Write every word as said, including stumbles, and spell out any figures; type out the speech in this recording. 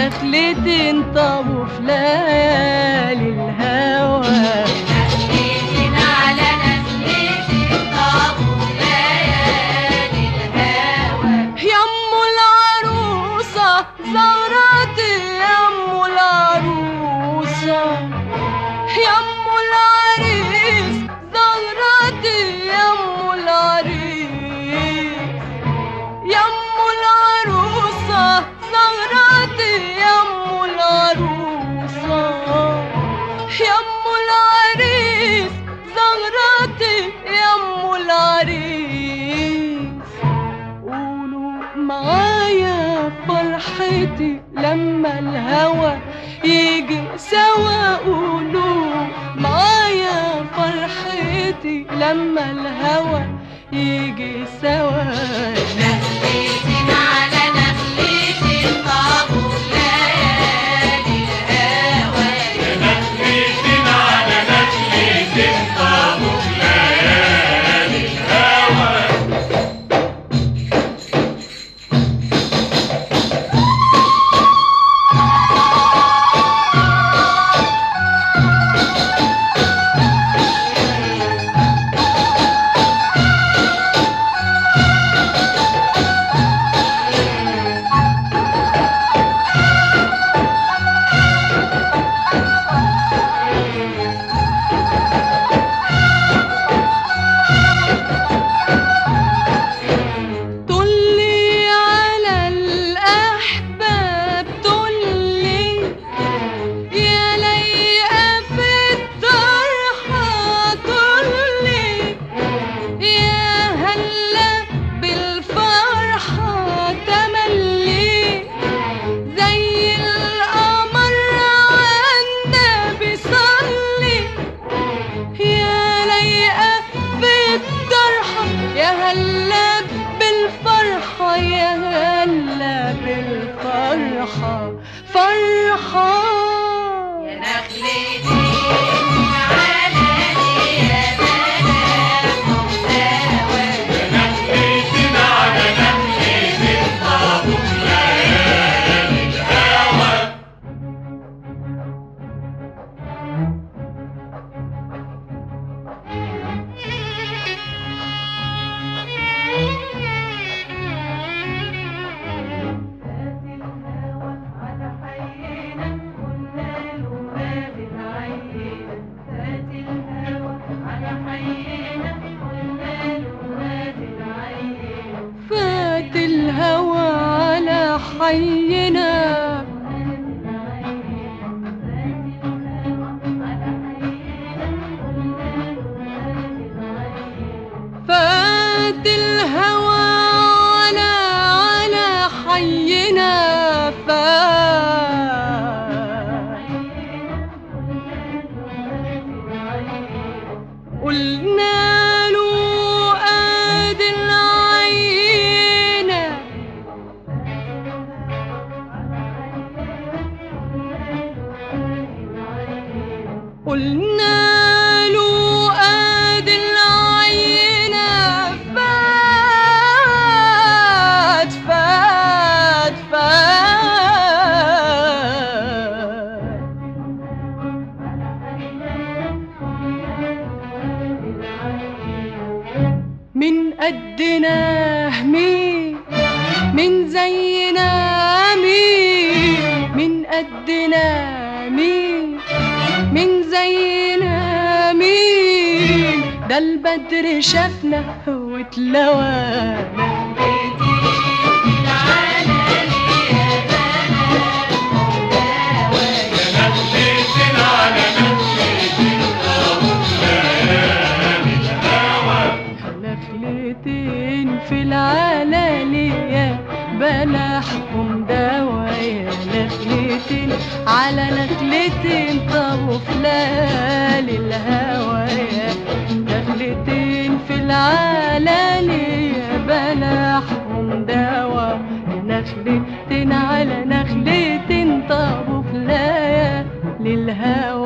نخلتين طابوا في ليالي الهوى. نخلتين على نخلتين طابوا في ليالي الهوى. يم العروسة زغرتي يم العروسة، يم العريس زغرتي يم العريس، يم العروسة زغرتي يم العروسة، يم العريس زغرتي يم العريس. قولوا معايا فرحتي لما الهوى يجي سوا، قولوا معايا فرحتي لما الهوى يجي سوا. نخلتين على نخلتين طابوا في ليالي الهوى. نخلتين على نخلتين طابوا في ليالي الهوى. طلي على الأحباب طلي، يا ليئة في الطرحة طلي، يا هلا بالفرحة تملي، زي القمر عالنبي صلي، يا ليئة في الطرحة، يا هلا بالفرحة، يا هلا بالفرحة فرحة. يا نخلتين على يا بناتهم هوى. نخلتين على نخلتين طابوا في ليالي الهوى. فات الهوى على حينا فات الهوى على على حينا، فات قلنا له ادي العينة، قلنا له ادي العينة، فات فات فات من قدنا مين، من زينا مين، من قدنا مين، من زينا مين، ده البدر شافنا واتلوانا. نخلتين على نخلتين طابوا في ليالي الهوى. نخلتين في العلالية بلحهم دوا، يا نخلتين على نخلتين طابوا في ليالي الهوى. يا نخلتين في العلالية بلحهم دوا، نخلتين على نخلتين طابوا في ليالي الهوى.